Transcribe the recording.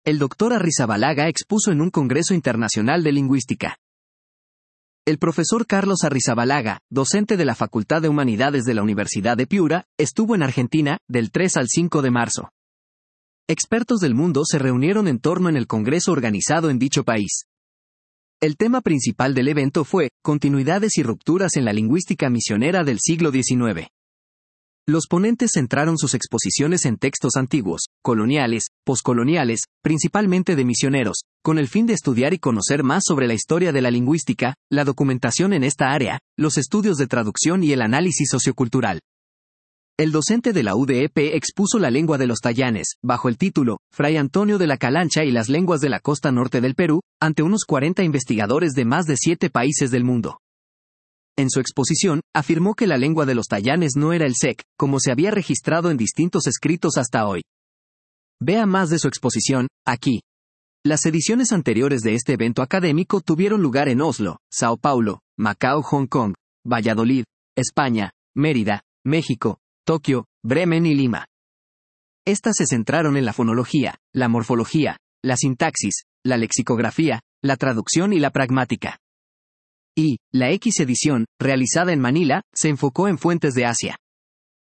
el Dr. Arrizabalaga expuso en un Congreso Internacional de Lingüística. El profesor Carlos Arrizabalaga, docente de la Facultad de Humanidades de la Universidad de Piura, estuvo en Argentina, del 3 al 5 de marzo. Expertos del mundo se reunieron en torno en el Congreso organizado en dicho país. El tema principal del evento fue, continuidades y rupturas en la lingüística misionera del siglo XIX. Los ponentes centraron sus exposiciones en textos antiguos, coloniales, poscoloniales, principalmente de misioneros, con el fin de estudiar y conocer más sobre la historia de la lingüística, la documentación en esta área, los estudios de traducción y el análisis sociocultural. El docente de la UDEP expuso la lengua de los tayanes, bajo el título, Fray Antonio de la Calancha y las lenguas de la costa norte del Perú, ante unos 40 investigadores de más de 7 países del mundo. En su exposición, afirmó que la lengua de los tayanes no era el sec, como se había registrado en distintos escritos hasta hoy. Vea más de su exposición, aquí. Las ediciones anteriores de este evento académico tuvieron lugar en Oslo, Sao Paulo, Macao, Hong Kong, Valladolid, España, Mérida, México, Tokio, Bremen y Lima. Estas se centraron en la fonología, la morfología, la sintaxis, la lexicografía, la traducción y la pragmática. Y, la X edición, realizada en Manila, se enfocó en fuentes de Asia.